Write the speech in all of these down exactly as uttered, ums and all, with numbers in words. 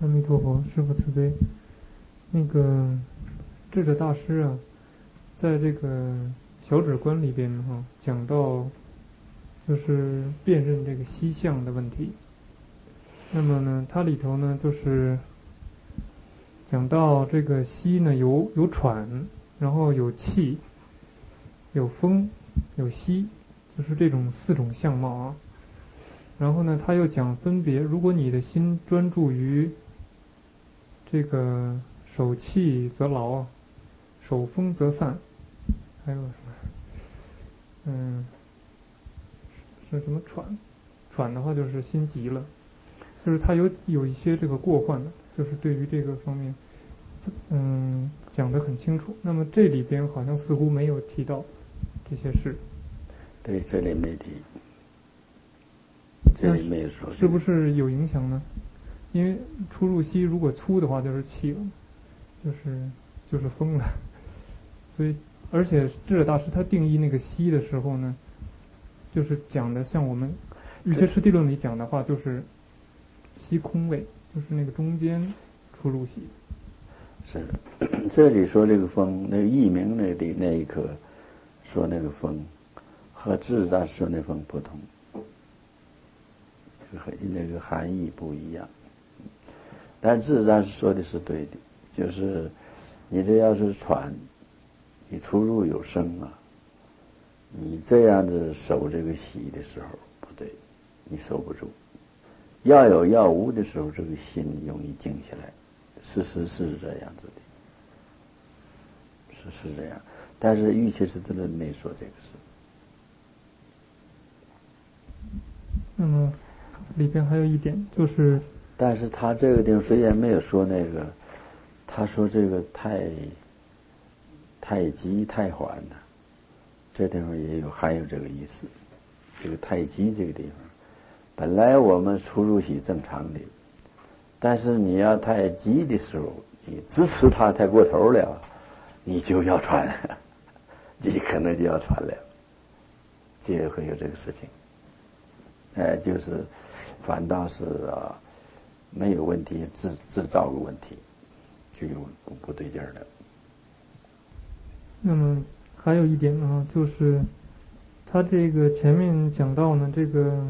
阿弥陀佛，师父慈悲。那个智者大师啊，在这个小止观里边哈、啊，讲到就是辨认这个息相的问题。那么呢，它里头呢就是讲到这个息呢有有喘，然后有气，有风，有息，就是这种四种相貌啊。然后呢，他又讲分别，如果你的心专注于这个手气则劳，手风则散，还有什么？嗯，是什么喘？喘的话就是心急了，就是他有有一些这个过患的，就是对于这个方面，嗯，讲得很清楚。那么这里边好像似乎没有提到这些事。 对，这里没提，这里没有说。 是不是有影响呢？因为出入息如果粗的话就是气了，就是就是风了。所以，而且智者大师他定义那个息的时候呢，就是讲的像我们瑜伽师地论里讲的话，就是息空位，就是那个中间出入息。 是，这里说这个风，那个译名那个那一刻说那个风，和智者大师说那风不同，那个含义不一样。但智者大师说的是对的，就是你这要是喘，你出入有声啊，你这样子守这个息的时候不对，你守不住。要有要无的时候，这个心容易静下来，事实是这样子的，是是这样。但是瑜伽师地论没说这个事。 那么里边还有一点就是， 但是他这个地方虽然没有说那个，他说这个太太急太缓了，这地方也有还有这个意思。这个太急这个地方，本来我们出入息正常的，但是你要太急的时候，你支持它太过头了，你就要喘，你可能就要喘了，就会有这个事情。哎，就是反倒是啊没有问题，制制造个问题，就有不不对劲儿了。 那么还有一点呢，就是他这个前面讲到呢，这个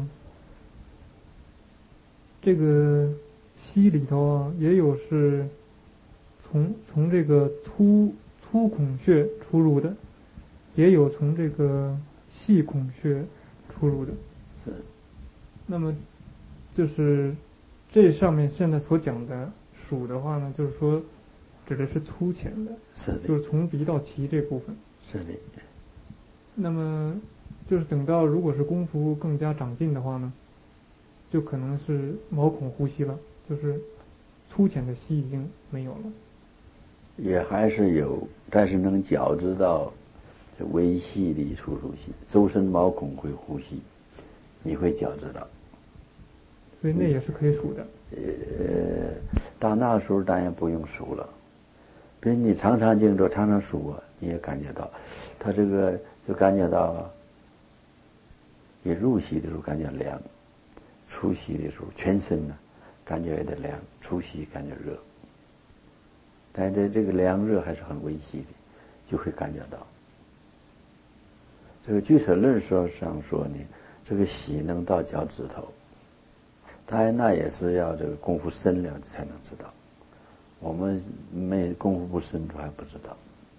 这个息里头啊，也有是从从这个粗粗孔穴出入的，也有从这个细孔穴出入的。 是。 那么就是这上面现在所讲的数的话呢，就是说指的是粗浅的， 是的， 就是从鼻到脐这部分。 是的。 那么就是等到如果是功夫更加长进的话呢，就可能是毛孔呼吸了，就是粗浅的息已经没有了。 也还是有，但是能觉知到这微细的出入息，周身毛孔会呼吸，你会觉知到。 所以那也是可以数的。 呃，到那时候当然不用数了，比如你常常静坐，常常数啊，你也感觉到，他这个就感觉到，你入息的时候感觉凉，出息的时候全身呢感觉有点凉，出息感觉热，但是这个凉热还是很微细的，就会感觉到。这个俱舍论说上说呢，这个息能到脚趾头。当然，那也是要这个功夫深了才能知道。我们没功夫不深，还不知道。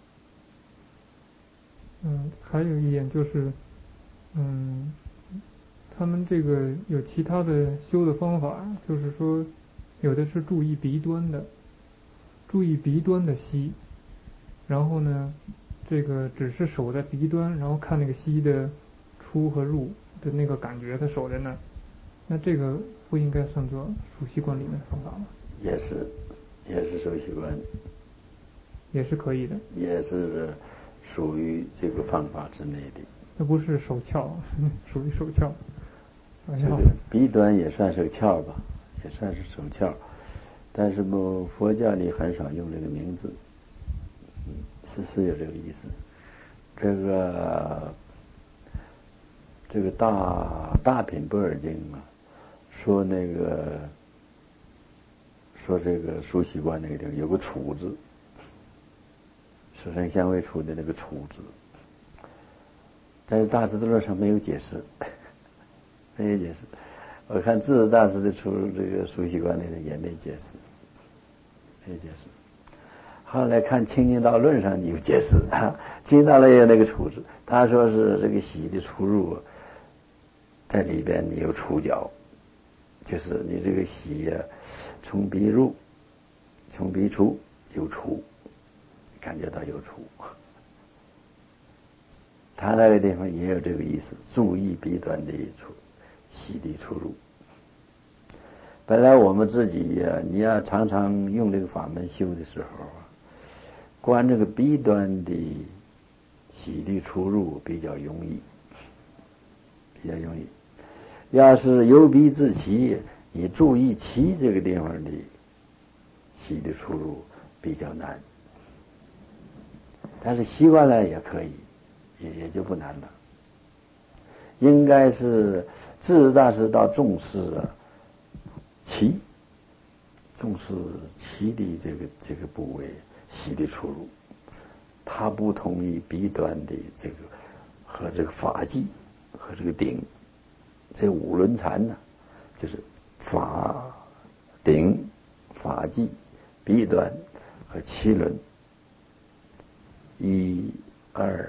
嗯，还有一点就是，嗯，他们这个有其他的修的方法，就是说，有的是注意鼻端的，注意鼻端的息，然后呢，这个只是守在鼻端，然后看那个息的出和入的那个感觉，它守在那儿。那这个不应该算作数息观里面的方法吗？ 也是，也是数息观， 也是可以的， 也是属于这个方法之内的。 那不是手窍，属于手窍。 这个鼻端也算是个窍吧，也算是手窍，但是不佛教里很少用这个名字，是是有这个意思。这个这个大大品般若经啊，说那个说这个熟悉观那个地方有个楚字，舍身相位处的那个楚字，但是大师的论上没有解释，没有解释。我看智者大师的出这个熟悉观里头也没解释，没有解释。后来看清净道论上有解释，啊，清净道论也有那个楚字，他说是这个喜的出入在里边你有触角，就是你这个喜呀，从鼻入，从鼻出有触，感觉到有触。他那个地方也有这个意思，注意鼻端的出喜的出入。本来我们自己呀，你要常常用这个法门修的时候啊，观这个鼻端的喜的出入比较容易，比较容易。要是由鼻自起，你注意起这个地方的喜的出入比较难，但是习惯了也可以，也也就不难了。应该是智大师到重视啊起，重视起的这个这个部位喜的出入，他不同意鼻端的这个和这个法纪和这个顶，这五轮禅呢，就是法顶法纪鼻端和七轮，一二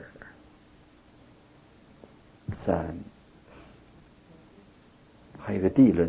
三，还有一个地轮，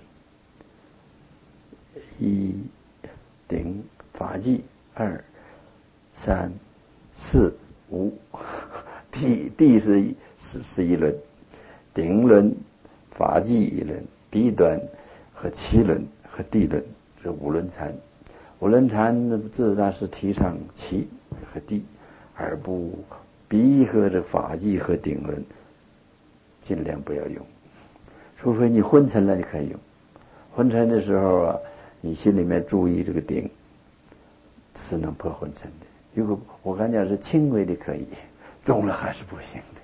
一顶法纪二三四五，地地是是是一轮，顶轮法纪一轮，鼻端和七轮和地轮，这五轮禅。五轮禅自大是提倡七和地，而不鼻和这法纪和顶轮尽量不要用，除非你昏沉了你可以用。昏沉的时候啊，你心里面注意这个顶是能破昏沉的。如果我感觉是轻微的可以，重了还是不行的。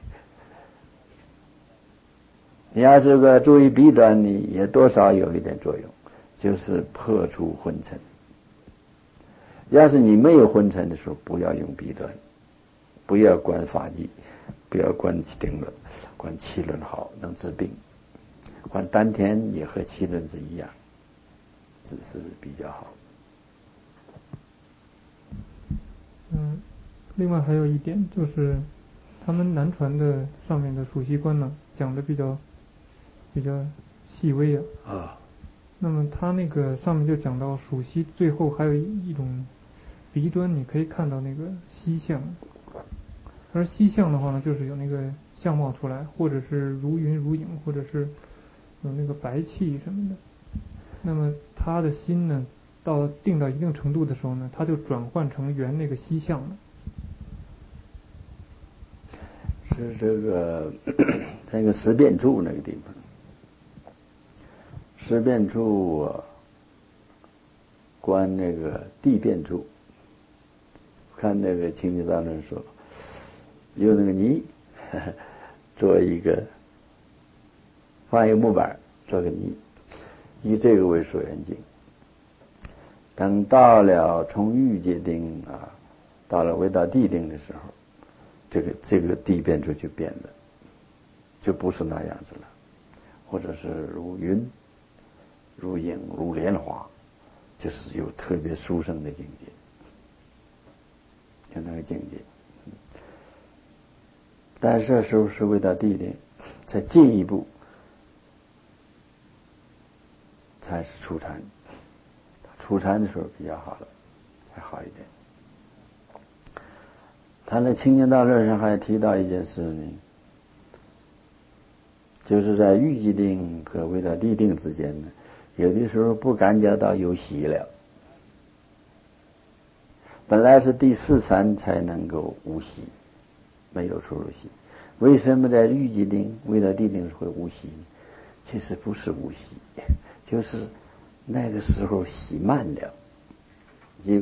你要是个注意鼻端，你也多少有一点作用，就是破除昏沉。要是你没有昏沉的时候，不要用鼻端，不要观法纪，不要观顶轮，观七轮好，能治病。观丹田也和七轮是一样，只是比较好。 嗯，另外还有一点就是，他们南传的上面的数息观呢，讲的比较比较细微啊。 啊。 那么他那个上面就讲到数息最后还有一种鼻端，你可以看到那个息相。而息相的话呢，就是有那个相貌出来，或者是如云如影，或者是有那个白气什么的。那么他的心呢，到定到一定程度的时候呢，他就转换成原那个息相了。 是这个那个十变处那个地方，十变处啊，观那个地变处。看那个清净大论说，用那个泥做一个，放一个木板做个泥，以这个为所缘境。等到了从欲界定啊，到了未到地定的时候，这个这个地变处就变了，就不是那样子了，或者是如云如影如莲花，就是有特别殊胜的境界，有那个境界。但是这时候是未到地定，再进一步才是初禅。初禅的时候比较好了，才好一点。他那清净道论上还提到一件事呢，就是在欲界定和未到地定之间呢，有的时候不感觉到有喜了。本来是第四禅才能够无喜，没有出入喜。为什么在欲界定、未到地定会无喜呢？其实不是无喜，就是那个时候喜慢了，也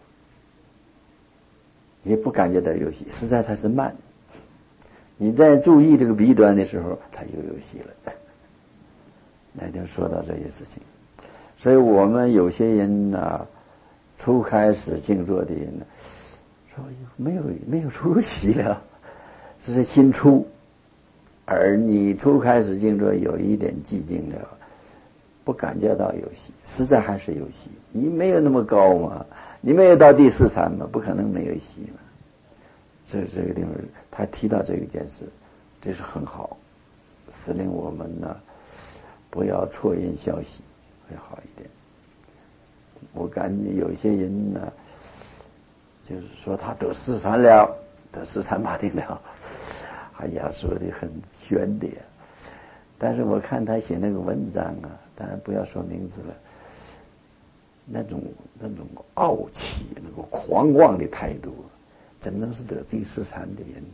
也不感觉到有喜，实在它是慢。你在注意这个鼻端的时候，它又有喜了。那就说到这些事情。 所以我们有些人呢、啊，初开始静坐的人呢，说没有没有出息了，这是新出。而你初开始静坐有一点寂静了，不感觉到有息，实在还是有息。你没有那么高嘛，你没有到第四禅嘛，不可能没有息嘛。这这个地方他提到这一件事，这是很好，是令我们呢不要错因消息会好一点。我感觉有些人呢，就是说他得四禅了，得四禅八定了，哎呀，说的很玄的。但是我看他写那个文章啊，当然不要说名字了，那种那种傲气、那个狂妄的态度，怎能是得第四禅的人？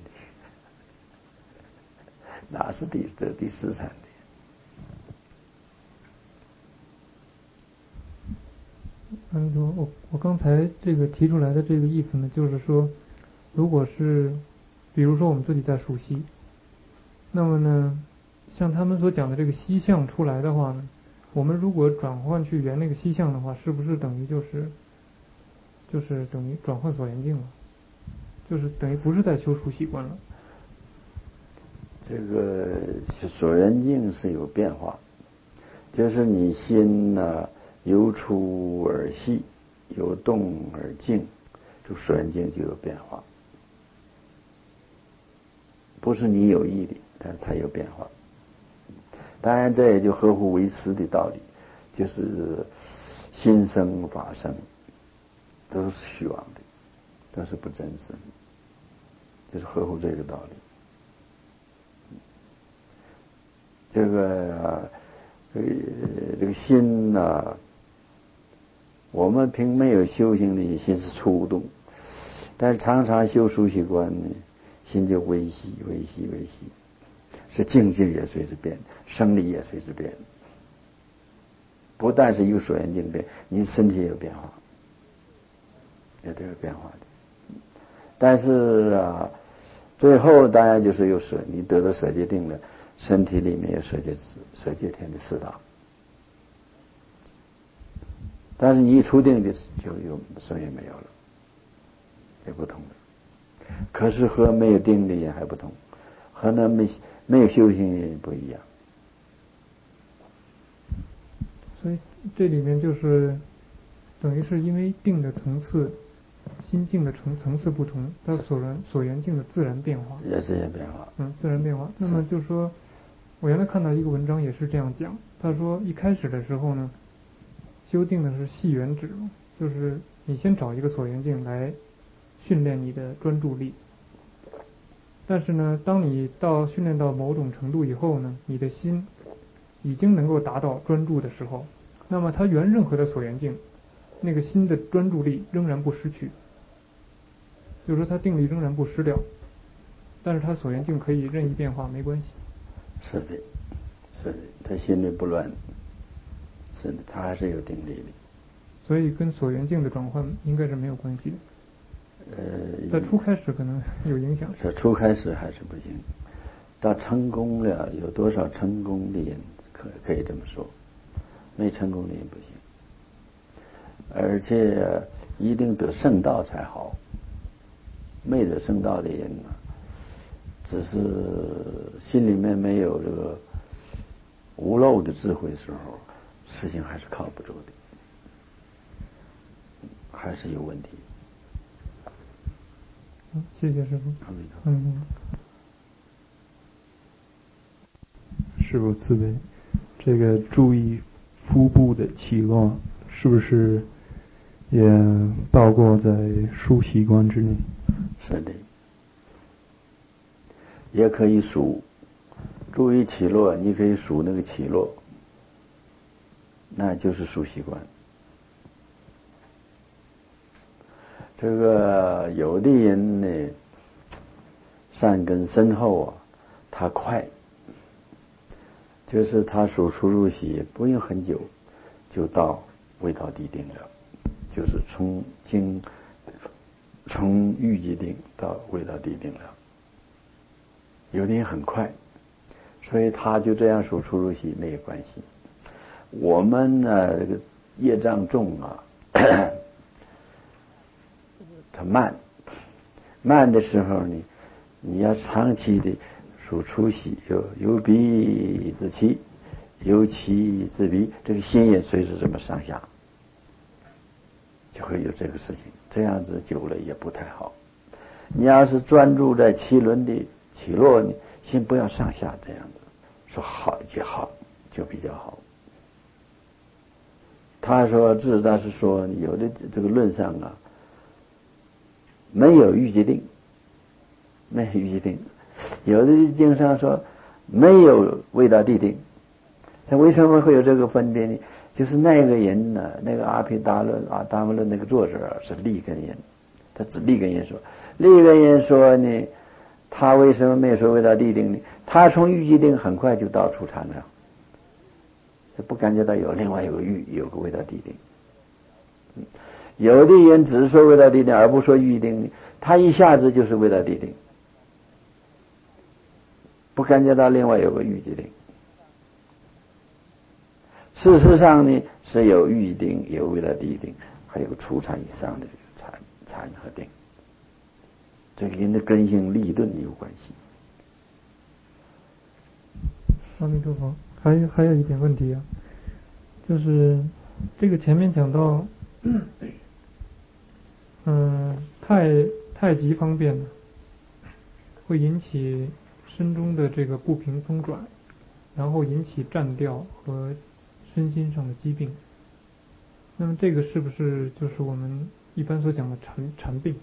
哪是得得第四禅的？ 嗯，我我刚才这个提出来的这个意思呢，就是说，如果是，比如说我们自己在数息，那么呢，像他们所讲的这个息相出来的话呢，我们如果转换去圆那个息相的话，是不是等于就是，就是等于转换所缘境了？就是等于不是在修数息观了。 这个所缘境是有变化，就是你心呢、啊、由粗而细，由动而静，这所缘境就有变化。不是你有意的，但是它有变化。当然这也就合乎唯识的道理，就是心生法生，都是虚妄的，都是不真实的，就是合乎这个道理。这个呃这个心呢、啊，我们凭没有修行的心是触动，但是常常修数息观呢，心就微细微细微细，是境界也随之变，生理也随之变。不但是一个所缘境变，你身体也有变化，也都有变化的。但是啊，最后当然就是有舍，你得到舍戒定了，身体里面有舍戒舍戒天的四大。但是你一出定就就有什么也没有了，也不同了。可是和没有定的也还不同，和那没没有修行也不一样。 所以这里面就是等于是因为定的层次、心境的层层次不同，它所缘所缘境的自然变化也是也变化。 嗯，自然变化。那么就是说，我原来看到一个文章也是这样讲，他说一开始的时候呢，修定的是细缘指，就是你先找一个所缘境来训练你的专注力。但是呢，当你到训练到某种程度以后呢，你的心已经能够达到专注的时候，那么它缘任何的所缘境，那个心的专注力仍然不失去，就是说它定力仍然不失掉，但是它所缘境可以任意变化，没关系。 是的，是的，他心里不乱，是的，他还是有定力的。 所以跟所缘境的转换应该是没有关系的。 呃， 在初开始可能有影响。 这初开始还是不行，到成功了，有多少成功的人可可以这么说，没成功的人不行。而且一定得圣道才好，没得圣道的人呢，只是心里面没有这个无漏的智慧的时候，事情还是靠不住的，还是有问题。 嗯，谢谢师父。 阿弥陀佛。 嗯。 师父慈悲，这个注意腹部的起落，是不是也包括在数息观之内？ 是的，也可以数，注意起落，你可以数那个起落，那就是数息观。这个有的人呢，善根深厚啊，他快，就是他数出入息不用很久，就到未到地定了，就是从经从欲界定到未到地定了。有的人很快，所以他就这样数出入息没有关系。我们呢，这个业障重啊，它慢，慢的时候呢，你要长期的数出息，有有鼻之气，有气之鼻，这个心也随时这么上下，就会有这个事情。这样子久了也不太好。你要是专注在气轮的起落呢，心不要上下这样子，说好就好，就比较好。他说智大师说，有的这个论上啊，没有预计定，没有预计定，有的经上说没有味道地定。他为什么会有这个分别呢？就是那个人呢，那个阿毗达论啊，达摩论那个作者是利根人，他指利根人说，利根人说呢，他为什么没有说味道地定呢？他从预计定很快就到初禅了。是不感觉到有另外有个欲，有个味道地定。嗯，有的人只说味道地定，而不说欲定，他一下子就是味道地定，不感觉到另外有个欲界定。事实上呢，是有欲定，有味道地定，还有初禅以上的禅禅和定，这个跟的根性立顿有关系。 阿弥陀佛。还有还有一点问题啊，就是这个前面讲到，嗯、呃，太太极方面呢，会引起身中的这个不平风转，然后引起战调和身心上的疾病。那么这个是不是就是我们一般所讲的禅禅病？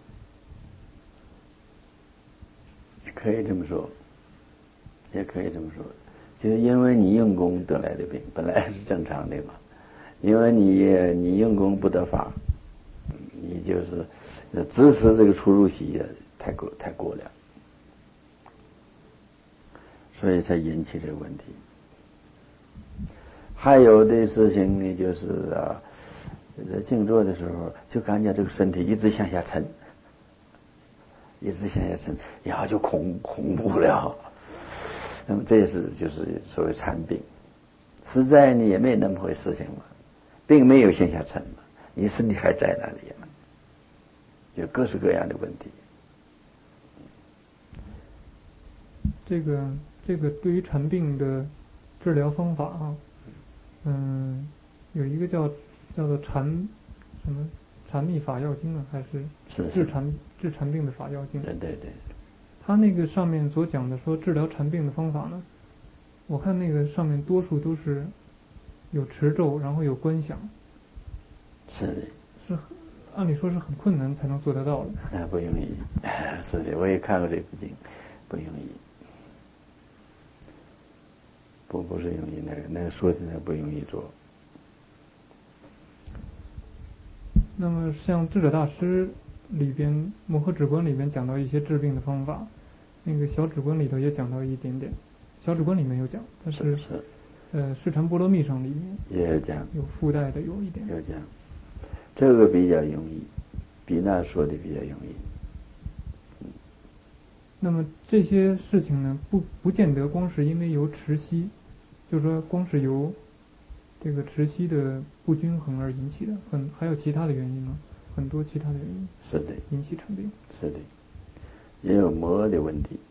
可以这么说，也可以这么说。就是因为你用功得来的病，本来是正常的嘛。因为你你用功不得法，你就是支持这个出入息太过太过了，所以才引起这个问题。还有的事情呢，就是啊，在静坐的时候，就感觉这个身体一直向下沉，一直向下沉，然后就恐恐怖了。那么这也是就是所谓禅病，实在你也没那么回事情嘛，并没有向下沉嘛，你身体还在那里嘛，有各式各样的问题。 这个这个对于禅病的治疗方法啊，嗯，有一个叫叫做禅什么禅密法药经啊，还是治禅治禅病的法药经？ 对对对。 他那个上面所讲的说治疗禅病的方法呢，我看那个上面多数都是有持咒，然后有观想。 是的。 是按理说是很困难才能做得到的。 那不容易，是的，我也看过这部经，不容易，不不是容易，那个那个说的那不容易做。 那么像智者大师里边摩诃止观里边讲到一些治病的方法，那个小止观里头也讲到一点点，小止观里面有讲，但是是呃释禅波罗蜜上里面也有讲， 有附带的有一点有讲，这个比较容易，比那说的比较容易。 嗯、那么这些事情呢，不不见得光是因为由持息，就是说光是由这个持息的不均衡而引起的，很还有其他的原因吗？很多其他的原因。 是的。 引起禅病。 是的。也有魔的问题。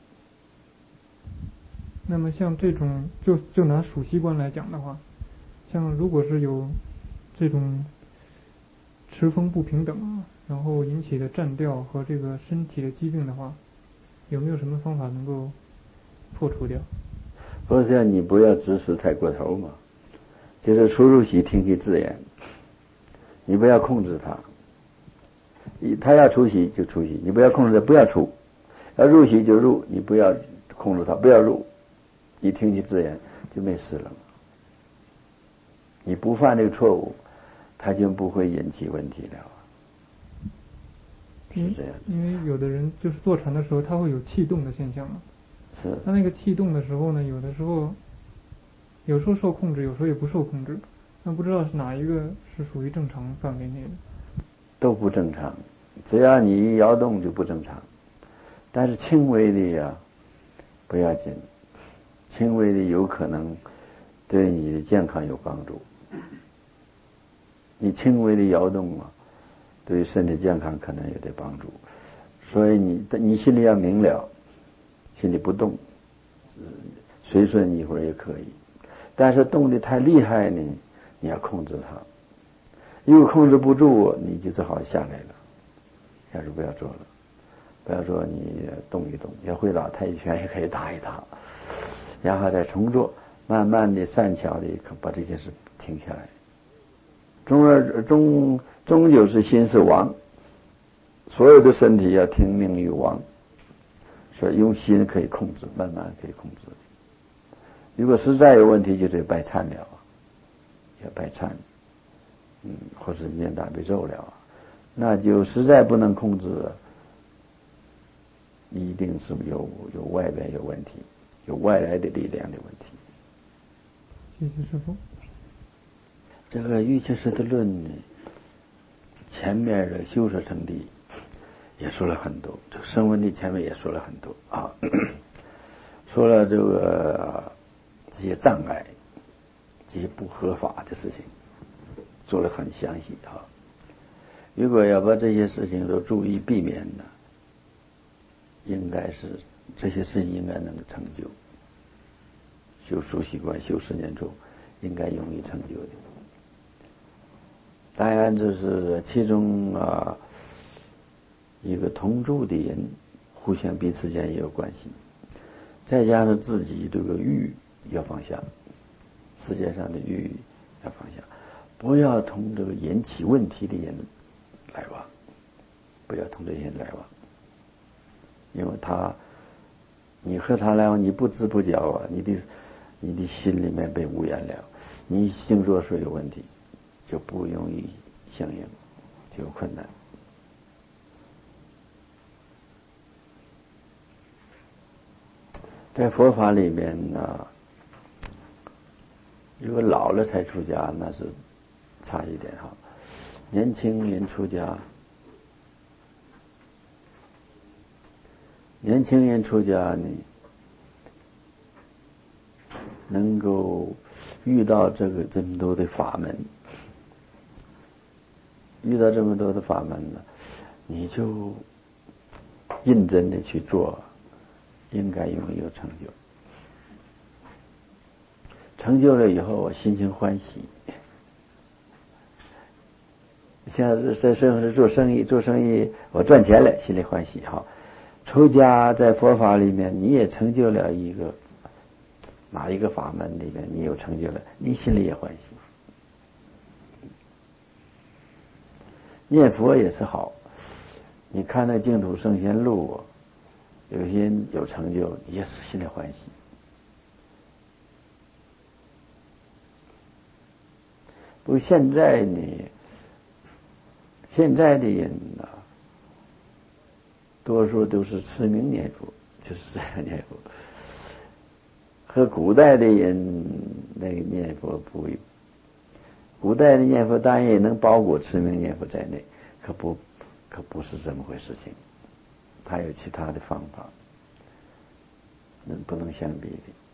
那么像这种，就就拿属息观来讲的话，像如果是有这种持风不平等啊，然后引起的战调和这个身体的疾病的话，有没有什么方法能够破除掉？ 不是你不要支持太过头嘛，就是出入息听其自然，你不要控制它，他要出息就出息，你不要控制它，不要出，要入息就入，你不要控制它，不要入，你听其自然就没事了。你不犯这个错误，它就不会引起问题了。是这样。 因为有的人就是坐禅的时候，他会有气动的现象嘛。 是。 他那个气动的时候呢，有的时候，有时候受控制，有时候也不受控制。那不知道是哪一个是属于正常范围内的？ 都不正常，只要你一摇动就不正常。但是轻微的呀，不要紧，轻微的有可能对你的健康有帮助。 你轻微的摇动啊，对于身体健康可能有点帮助。所以你你心里要明了，心里不动，随顺一会儿也可以。但是动得太厉害呢，你要控制它。如果控制不住，你就只好下来了，下次不要做了。不要说你动一动，要会打太极拳也可以打一打，然后再重做，慢慢的善巧的把这件事停下来。终而终终究是心是王，所有的身体要听命于王，所以用心可以控制，慢慢可以控制。如果实在有问题，就得拜忏了，要拜忏，嗯，或是念大悲咒了，那就实在不能控制了。一定是有有外边有问题，有外来的力量的问题。 谢谢师父。 这个瑜伽师的论呢，前面的修舍成地也说了很多，这个声闻地前面也说了很多啊，说了这个这些障碍，这些不合法的事情，说了很详细啊。如果要把这些事情都注意避免呢，应该是这些事情应该能成就。修熟习惯，修十年咒，应该容易成就的。当然，这是其中啊一个同住的人，互相彼此间也有关系。再加上自己这个欲要放下，世界上的欲要放下，不要同这个引起问题的人来往，不要同这些人来往。因为他，你和他来往，你不知不觉啊，你的你的心里面被污染了，你性若是有问题，就不容易相应，就有困难。在佛法里面呢，如果老了才出家，那是差一点哈。年轻人出家。年轻人出家呢，能够遇到这个这么多的法门，遇到这么多的法门呢，你就认真的去做，应该拥有成就。成就了以后，我心情欢喜。像在生活做生意，做生意我赚钱了，心里欢喜哈。出家在佛法里面，你也成就了一个哪一个法门里面，你有成就了，你心里也欢喜。念佛也是好，你看那净土圣贤录，有些人有成就，也是心里欢喜。不过现在呢，现在的人呢，多数都是持名念佛，就是这样念佛，和古代的人那个念佛不一。古代的念佛当然也能包括持名念佛在内，可不可不是这么回事情，它有其他的方法，那不能相比的。